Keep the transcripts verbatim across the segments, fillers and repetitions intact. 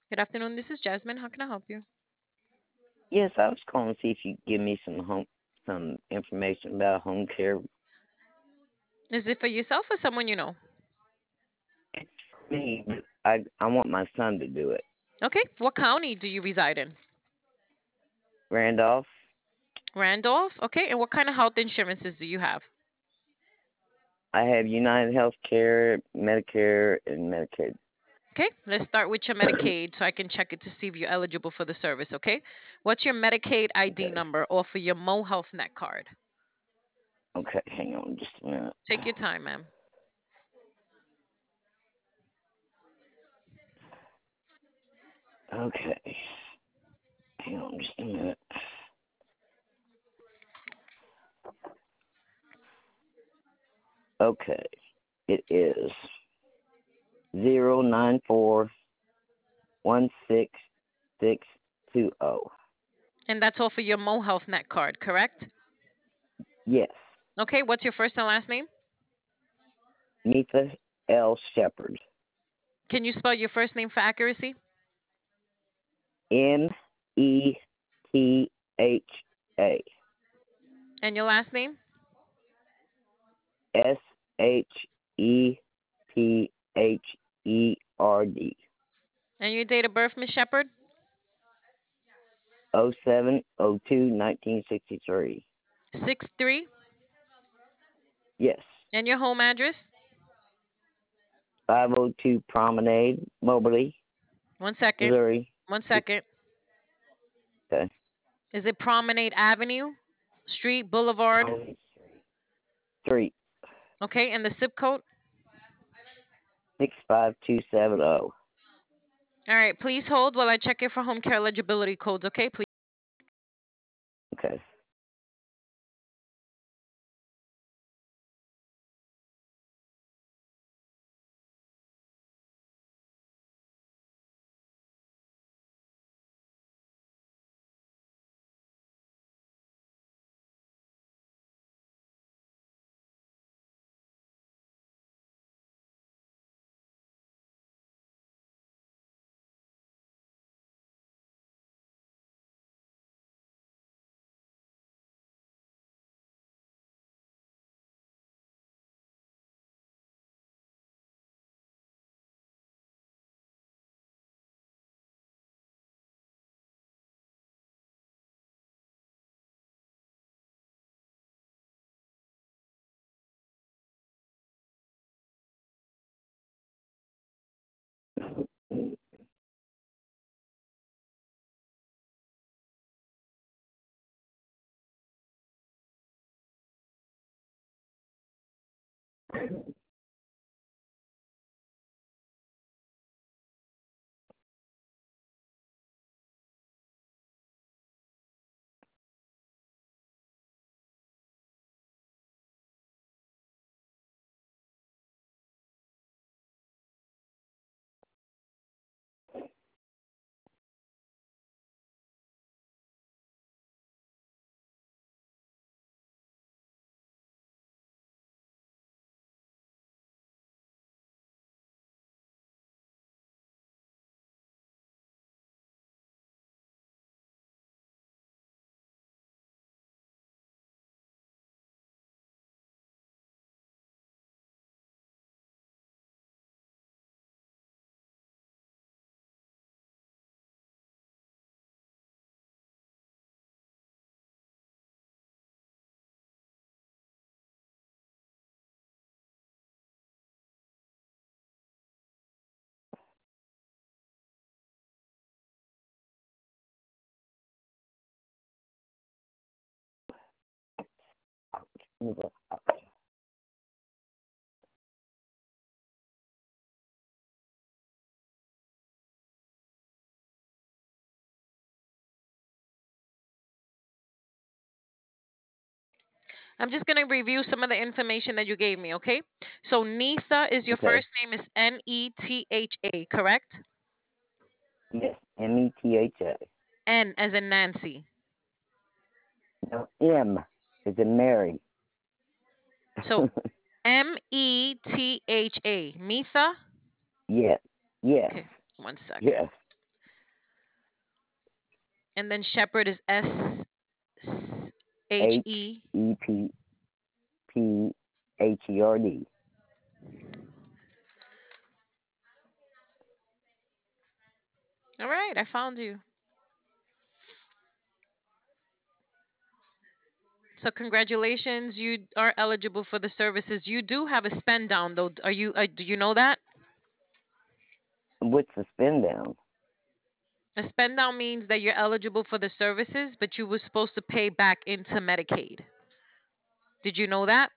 Good afternoon. This is Jasmine. How can I help you? Yes, I was calling to see if you could give me some home some information about home care. Is it for yourself or someone you know? It's for me, but I I want my son to do it. Okay. What county do you reside in? Randolph, Randolph. Okay. And what kind of health insurances do you have? I have United Healthcare, Medicare, and Medicaid. Okay. Let's start with your Medicaid so I can check it to see if you're eligible for the service. Okay. What's your Medicaid I D Okay, number or for your Mo Health Net card? okay, hang on just a minute. Take your time, ma'am. Okay, hang on just a minute. Okay, it is zero nine four one six six two zero. And that's all for your Mo Health Net card, correct? Yes, Okay. What's your first and last name? Nitha L. Shepherd. Can you spell your first name for accuracy? N E T H A. And your last name? S H E P H E R D. And your date of birth, Miss Shepherd? oh seven oh two nineteen sixty three. Six three. Yes. And your home address? five oh two Promenade, Moberly, One second. Missouri. One second. Okay. Is it Promenade Avenue, Street, Boulevard? Promenade Street, Okay, and the zip code? six five two seven zero. All right, please hold while I check it for home care eligibility codes, okay? Please. Okay. I'm just going to review some of the information that you gave me, okay? So Nitha is your Okay. first name is N E T H A, correct? Yes. M E T H A. N as in Nancy. No, M is in Mary. So M E T H A, Mitha? Yes. Yes. Okay, one second. Yes. And then Shepherd is S H H E. E P P H E R D. All right, I found you. So congratulations, you are eligible for the services. You do have a spend down though. Are you? Uh, do you know that? What's the spin down? A spend down means that you're eligible for the services, but you were supposed to pay back into Medicaid. Did you know that?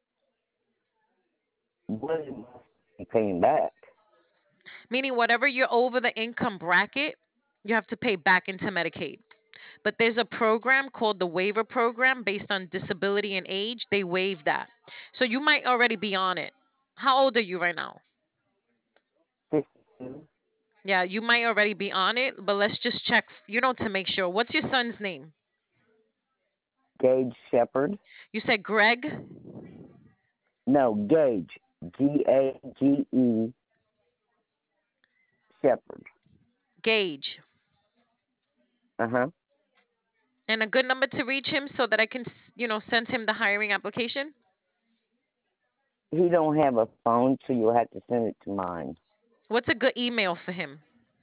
What am I paying back? Meaning, whatever you're over the income bracket, you have to pay back into Medicaid. But there's a program called the waiver program based on disability and age. They waive that. So you might already be on it. How old are you right now? fifty-two. Yeah, you might already be on it, but let's just check, you know, to make sure. What's your son's name? Gage Shepherd. You said Greg? No, Gage. G A G E Shepherd. Gage. Uh huh. And a good number to reach him so that I can, s- you know, send him the hiring application? He don't have a phone, so you'll have to send it to mine. What's a good email for him?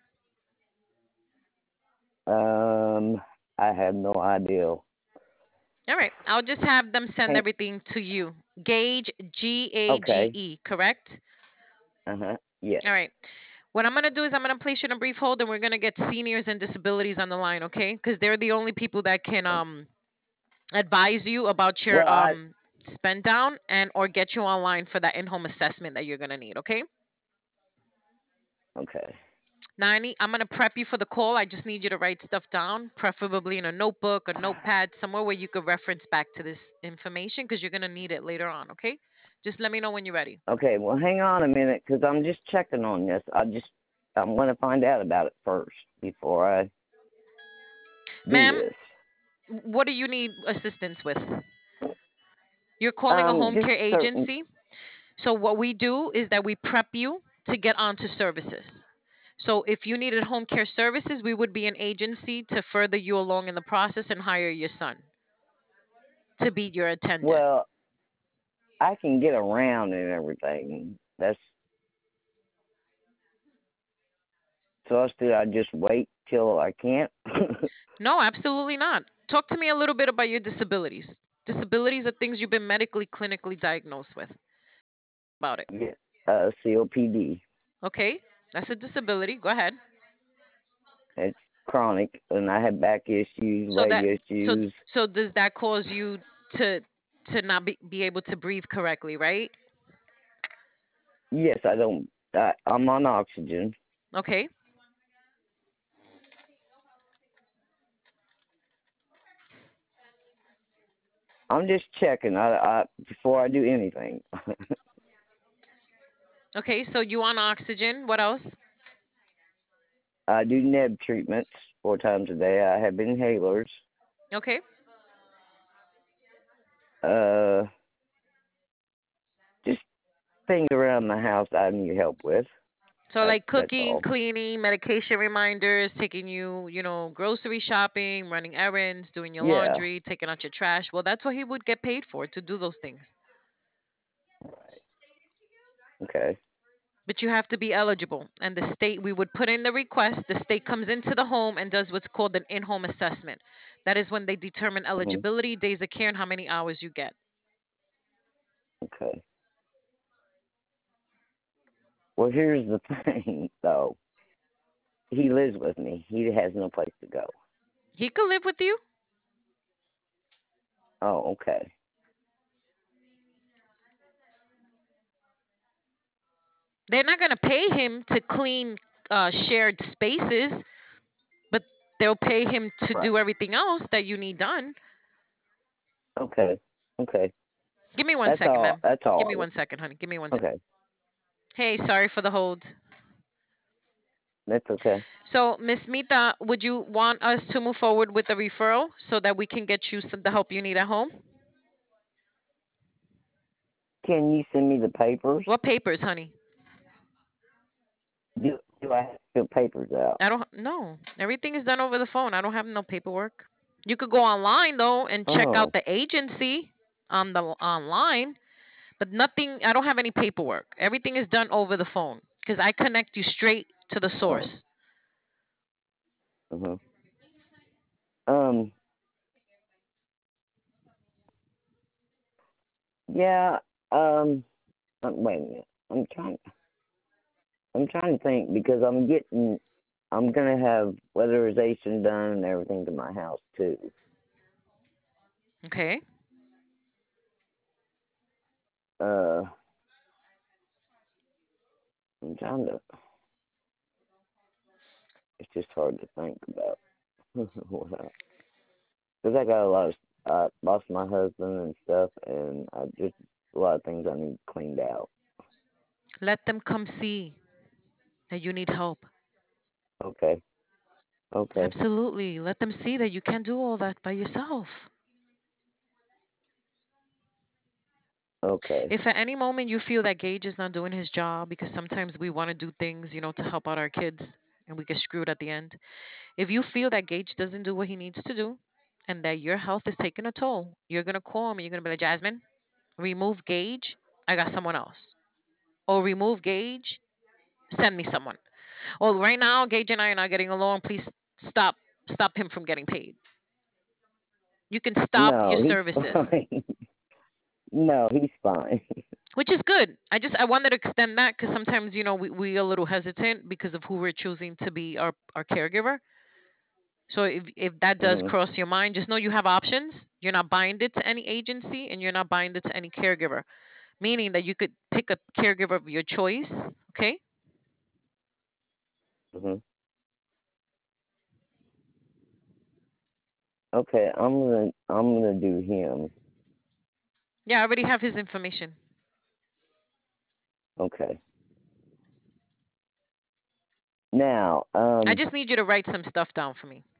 Um, I have no idea. All right. I'll just have them send Hey, everything to you. Gage, G A G okay. E, correct? Uh huh. Yes. All right. What I'm going to do is I'm going to place you in a brief hold and we're going to get seniors and disabilities on the line, okay? Because they're the only people that can um advise you about your Well, I um spend down and or get you online for that in-home assessment that you're going to need, okay? okay. ninety, I'm going to prep you for the call. I just need you to write stuff down, preferably in a notebook, a notepad, somewhere where you could reference back to this information because you're going to need it later on, okay? Just let me know when you're ready. Okay. Well, hang on a minute, because I'm just checking on this. I just I'm going to find out about it first before I do Ma'am, this. what do you need assistance with? You're calling a Um, home just care certain. agency. So what we do is that we prep you to get onto services. So if you needed home care services, we would be an agency to further you along in the process and hire your son to be your attendant. Well, I can get around and everything. That's so. Still, I just wait till I can't. No, absolutely not. Talk to me a little bit about your disabilities. Disabilities are things you've been medically, clinically diagnosed with. About it. Yeah. Uh, C O P D. Okay, that's a disability. Go ahead. It's chronic, and I have back issues, So leg that so issues. so does that cause you to to not be, be able to breathe correctly, right? Yes, I don't. I, I'm on oxygen. Okay. I'm just checking. I, I before I do anything. Okay, so you on oxygen. What else? I do neb treatments four times a day. I have inhalers. Okay. Uh, just things around the house I need help with. So That, like that's cooking, all. cleaning, medication reminders, taking you, you know, grocery shopping, running errands, doing your Yeah. laundry, taking out your trash. Well, that's what he would get paid for to do those things. Okay. But you have to be eligible. And the state, we would put in the request. The state comes into the home and does what's called an in home assessment. That is when they determine hmm eligibility, days of care, and how many hours you get. Okay. Well, here's the thing, though. He lives with me. He has no place to go. He could live with you. Oh, okay. They're not going to pay him to clean uh, shared spaces, but they'll pay him to Right. do everything else that you need done. Okay. Okay. Give me one That's second, all. ma'am. That's Give all. me one second, honey. Give me one second. Okay. Hey, sorry for the hold. That's okay. So, Miss Mita, would you want us to move forward with the referral so that we can get you some, the help you need at home? Can you send me the papers? What papers, honey? Do, Do I have to fill papers out? I don't no. Everything is done over the phone. I don't have no paperwork. You could go online though and check out Oh, the agency on the online, but nothing. I don't have any paperwork. Everything is done over the phone because I connect you straight to the oh, source. uh-huh. Um, yeah. Um, uh, wait a minute. I'm trying. I'm trying to think because I'm getting. I'm gonna have weatherization done and everything to my house too. Okay. Uh, I'm trying to. It's just hard to think about. Because I got a lot of. I lost my husband and stuff, and I just a lot of things I need cleaned out. Let them come see that you need help. Okay. Okay. Absolutely. Let them see that you can't do all that by yourself. Okay. If at any moment you feel that Gage is not doing his job, because sometimes we want to do things, you know, to help out our kids and we get screwed at the end. If you feel that Gage doesn't do what he needs to do and that your health is taking a toll, you're going to call me. You're going to be like, Jasmine, remove Gage. I got someone else. Or remove Gage. Send me someone. Or right now, Gage and I are not getting along. Please stop. Stop him from getting paid. You can stop your No, he's services, fine. No, he's fine. which is good. I just I wanted to extend that because sometimes you know we we a little hesitant because of who we're choosing to be our our caregiver. So if if that does Mhm. cross your mind, just know you have options. You're not binded to any agency and you're not binded to any caregiver, meaning that you could pick a caregiver of your choice. Okay. Mhm. Okay, I'm gonna I'm gonna do him. Yeah, I already have his information. Okay. Now, I um, just need you to write some stuff down for me.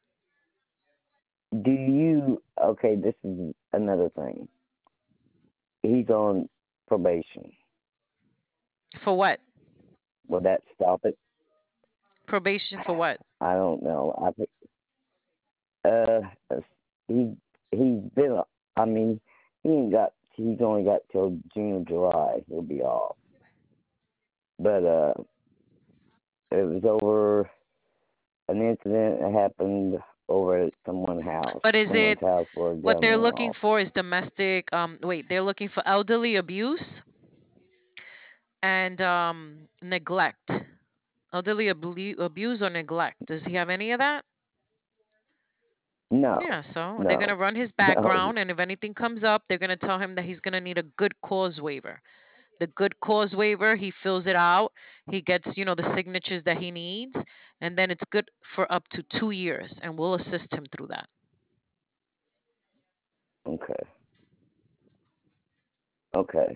do you? Okay, this is another thing. He's on probation. For what? Will that stop it? Probation for what? I don't know. I think uh, he he's been. I mean, he ain't got. He's only got till June or July. He'll be off. But uh, it was over an incident that happened over at someone's house. But is Someone's it house where a what gun they're went looking off. for is domestic um wait, they're looking for elderly abuse and um neglect. Elderly abu- abuse or neglect. Does he have any of that? No, Yeah, so they're going to no, run his no. background, and if anything comes up, they're going to tell him that he's going to need a good cause waiver. The good cause waiver, he fills it out, he gets, you know, the signatures that he needs, and then it's good for up to two years, and we'll assist him through that. Okay, okay.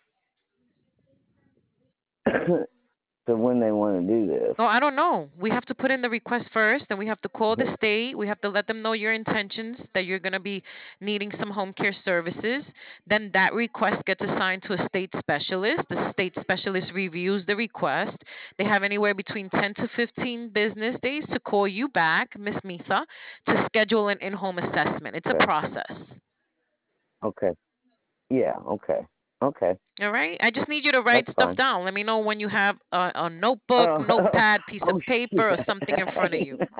So when they want to do Oh, this? I don't know. We have to put in the request first, and we have to call the state. We have to let them know your intentions that you're going to be needing some home care services. Then that request gets assigned to a state specialist. The state specialist reviews the request. They have anywhere between ten to fifteen business days to call you back, Miss Mitha, to schedule an in home assessment. It's a Okay, process. okay. Yeah, okay, okay. All right. I just need you to That's write stuff fine. down. Let me know when you have a, a notebook, Oh, oh, notepad, piece of oh shit. paper, or something in front of you.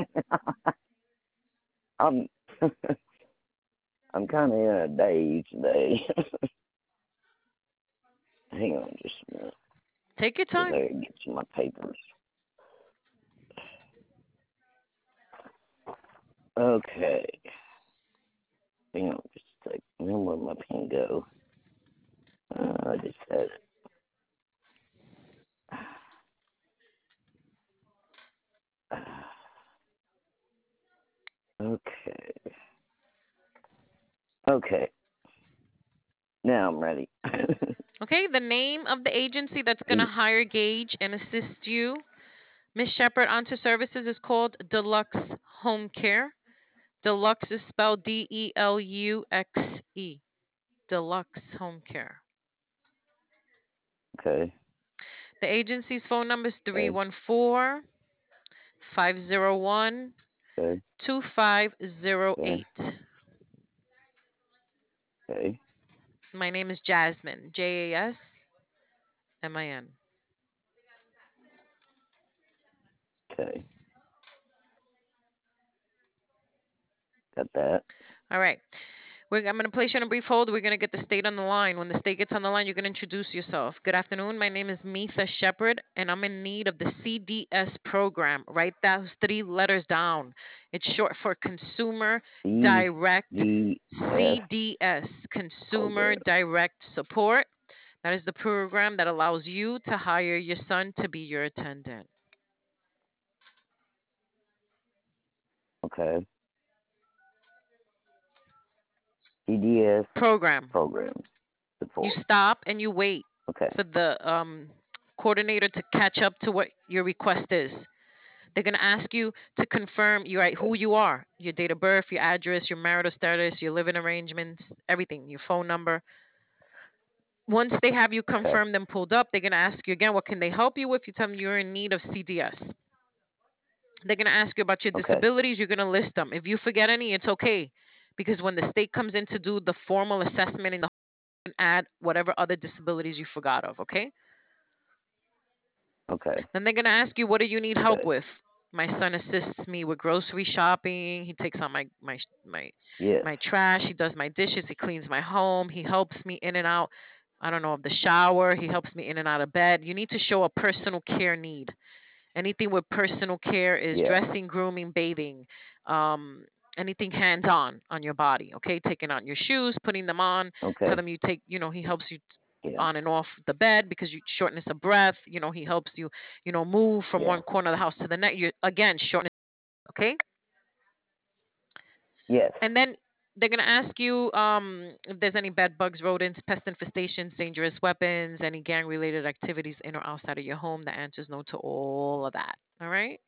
I'm I'm kind of in a daze today. Hang on just a minute, Take your cause time. I gotta get to my papers. Okay. Hang on just a second. Where my pen go? Uh, I just had it. Okay. Okay. Now I'm ready. Okay, the name of the agency that's going to hire Gage and assist you, Miss Shepherd, onto services is called Deluxe Home Care. Deluxe is spelled D E L U X E. Deluxe Home Care. Okay. The agency's phone number is Okay. three one four, five zero one, Okay. two five zero Okay. eight. Okay. My name is Jasmine, J A S M I N. Okay. Got that. All right. We're, I'm going to place you on a brief hold. We're going to get the state on the line. When the state gets on the line, you're going to introduce yourself. Good afternoon. My name is Mitha Shepard, and I'm in need of the C D S program. Write those three letters down. It's short for Consumer C Direct D S C D S, Consumer program. Direct Support. That is the program that allows you to hire your son to be your attendant. Okay. C D S Program. program You support. stop and you wait Okay. for the um, coordinator to catch up to what your request is. They're going to ask you to confirm you right Okay. who you are, your date of birth, your address, your marital status, your living arrangements, everything, your phone number. Once they have you Okay. confirmed and pulled up, they're going to ask you again, what can they help you with? You tell them you're in need of C D S. They're going to ask you about your Okay. disabilities. You're going to list them. If you forget any, it's okay. Because when the state comes in to do the formal assessment and the add whatever other disabilities you forgot of, okay? Okay. Then they're gonna ask you, what do you need help Okay. with? My son assists me with grocery shopping. He takes out my my my Yes. my trash. He does my dishes. He cleans my home. He helps me in and out. I don't know of the shower. He helps me in and out of bed. You need to show a personal care need. Anything with personal care is Yeah. dressing, grooming, bathing, um, anything hands on on your body. Okay, taking out your shoes, putting them on. Tell Okay. them you take, you know, he helps you t- Yeah. on and off the bed because you shortness of breath. You know, he helps you, you know, move from Yeah. one corner of the house to the next. You again shortness. Okay, Yes. and then they're gonna ask you um, if there's any bed bugs, rodents, pest infestations, dangerous weapons, any gang-related activities in or outside of your home. The answer is no to all of that. All right.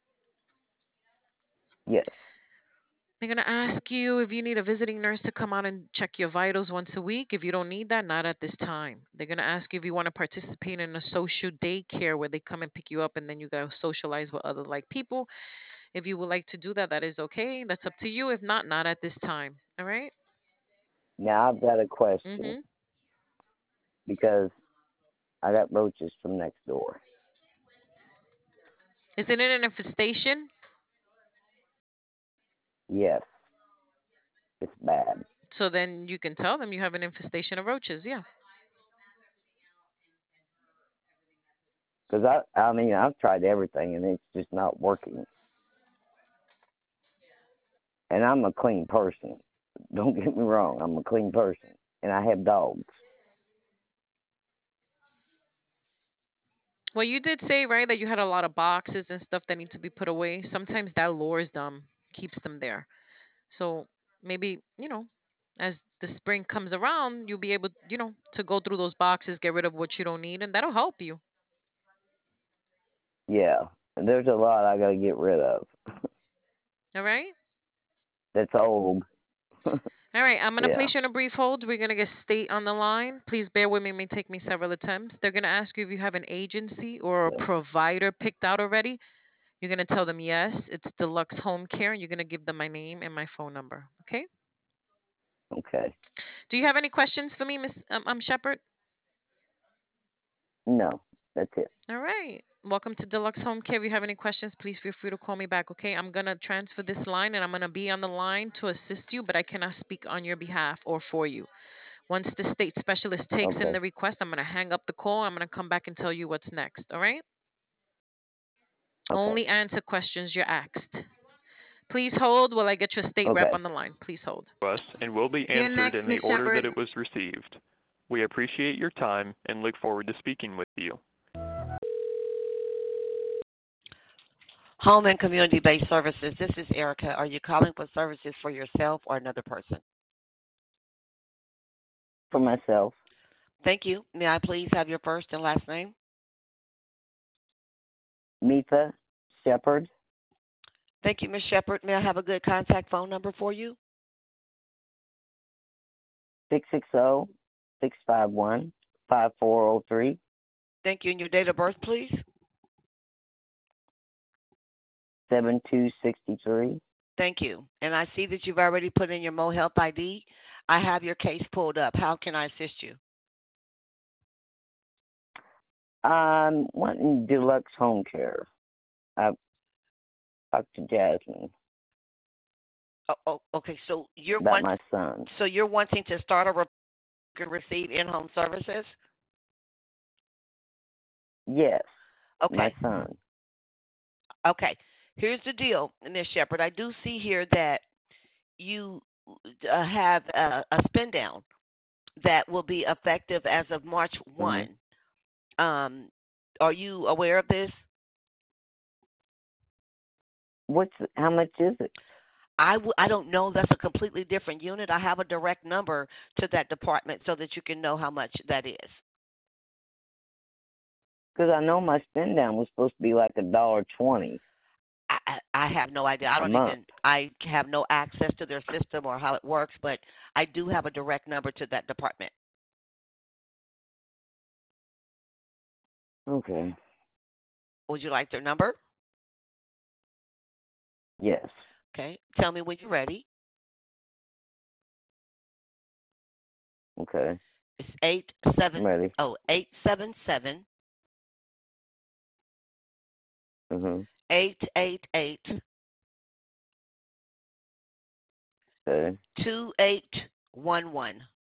Yes. They're going to ask you if you need a visiting nurse to come out and check your vitals once a week. If you don't need that, not at this time. They're going to ask you if you want to participate in a social daycare where they come and pick you up and then you go socialize with other like people. If you would like to do that, that is okay. That's up to you. If not, not at this time. All right? Now I've got a question Mm-hmm. because I got roaches from next door. Is it in an infestation? Yes. It's bad. So then you can tell them you have an infestation of roaches. Yeah. Because I, I mean, I've tried everything and it's just not working. And I'm a clean person. Don't get me wrong. I'm a clean person, and I have dogs. Well, you did say, right, that you had a lot of boxes and stuff that need to be put away. Sometimes that lures them, keeps them there. So maybe, you know, as the spring comes around, you'll be able, you know, to go through those boxes, get rid of what you don't need, and that'll help you. Yeah, and there's a lot I got to get rid of. All right. That's old. All right. I'm going to Yeah. place you on a brief hold. We're going to get state on the line. Please bear with me. It may take me several attempts. They're going to ask you if you have an agency or a Okay. provider picked out already. You're going to tell them yes, it's Deluxe Home Care. And you're going to give them my name and my phone number. Okay. Okay. Do you have any questions for me, Miss um, um, Shepard? No, that's it. All right. Welcome to Deluxe Home Care. If you have any questions, please feel free to call me back. Okay. I'm going to transfer this line and I'm going to be on the line to assist you, but I cannot speak on your behalf or for you. Once the state specialist takes in Okay. the request, I'm going to hang up the call. I'm going to come back and tell you what's next. All right. Okay. Only answer questions you're asked. Please hold while I get your state rep Okay. on the line. Please hold. Request and will be You're answered next, in the Miss order that Shepard. it was received. We appreciate your time and look forward to speaking with you. Home and community-based services. This is Erica. Are you calling for services for yourself or another person? For myself, Thank you. May I please have your first and last name? Mitha Shepard, Thank you, Miz Shepard. May I have a good contact phone number for you? six six zero, six five one, five four zero three. Thank you. And your date of birth, please. seven two sixty three. Thank you. And I see that you've already put in your Mo Health I D. I have your case pulled up. How can I assist you? I'm wanting deluxe home care. I Doctor Jasmine. Oh, oh, okay. So you're About want, my son. so you're wanting to start a to receive in-home services? Yes. Okay. My son. Okay. Here's the deal, Miss Shepherd. I do see here that you uh, have a, a spin down that will be effective as of March Mm-hmm. first. Um, are you aware of this? What's how much is it? I w- I don't know. That's a completely different unit. I have a direct number to that department so that you can know how much that is. Because I know my spin down was supposed to be like a dollar twenty I, I I have no idea. I a don't month. even. I have no access to their system or how it works, but I do have a direct number to that department. Okay. Would you like their number? Yes. Okay. Tell me when you're ready. Okay. It's eight I'm seven ready. oh eight seven seven Mhm. eight eight eight Okay. two eight one one.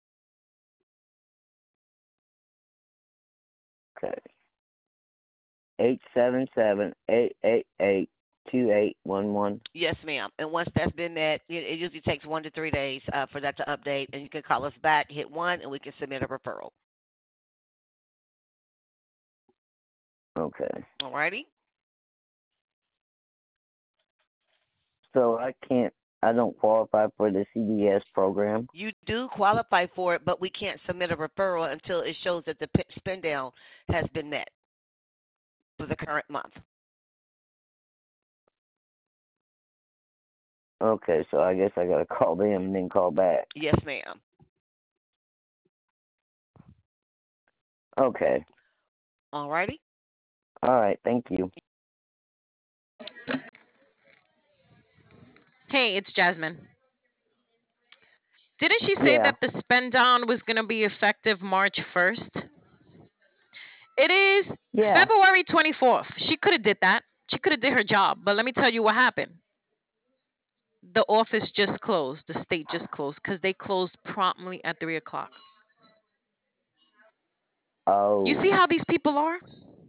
Okay. Eight seven seven eight eight eight two eight one one. Yes, ma'am. And once that's been met, it, it usually takes one to three days uh, for that to update, and you can call us back, hit one, and we can submit a referral. Okay. All righty. So I can't. I don't qualify for the C D S program. You do qualify for it, but we can't submit a referral until it shows that the p- spend down has been met for the current month. Okay. So I guess I gotta call them and then call back. Yes, ma'am. Okay. All righty. All right. Thank you. Hey, it's Jasmine. Didn't she say Yeah. that the spend down was going to be effective March first? It is Yeah. February twenty-fourth. She could have did that. She could have did her job. But let me tell you what happened. The office just closed. The state just closed because they closed promptly at three o'clock. You see Oh. how these people are?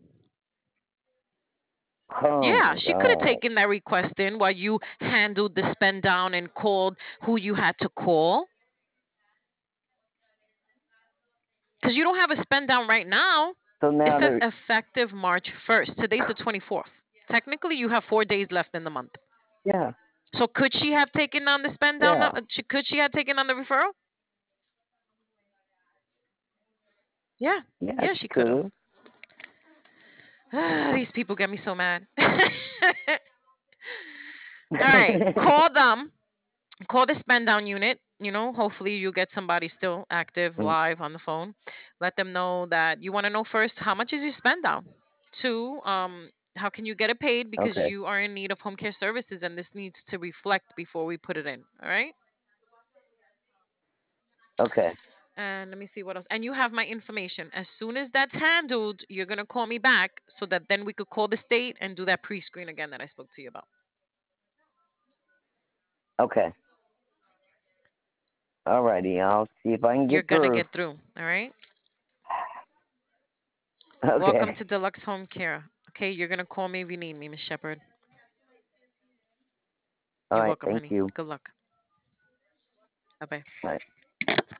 Oh Yeah, my she could have God. taken that request in while you handled the spend down and called who you had to call. Because you don't have a spend down right now. So It now says they're effective March first. Today's the twenty-fourth. Technically, you have four days left in the month. yeah So could she have taken on the spend down? yeah uh, She, could she have taken on the referral? Yeah. yeah Yeah, she she could could have. have. These people get me so mad. All right. Call them. Call the spend down unit. You know, hopefully you get somebody still active live on the phone. Let them know that you want to know first how much is your spend down. Two, um, how can you get it paid because Okay. you are in need of home care services and this needs to reflect before we put it in. All right. Okay. And let me see what else. And you have my information. As soon as that's handled, you're gonna call me back so that then we could call the state and do that pre-screen again that I spoke to you about. Okay. Alrighty. I'll see if I can You're get gonna through. get through. All right. Welcome Okay. to Deluxe Home Care. Okay, you're gonna call me if you need me, Miss Shepherd. All You're right. welcome, Thank honey. you. Good luck. Bye bye. Bye.